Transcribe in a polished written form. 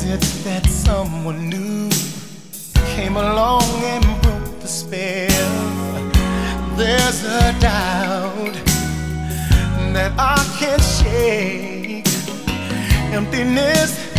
it's that someone new came along and broke the spell. There's a doubt that I can't shake. Emptiness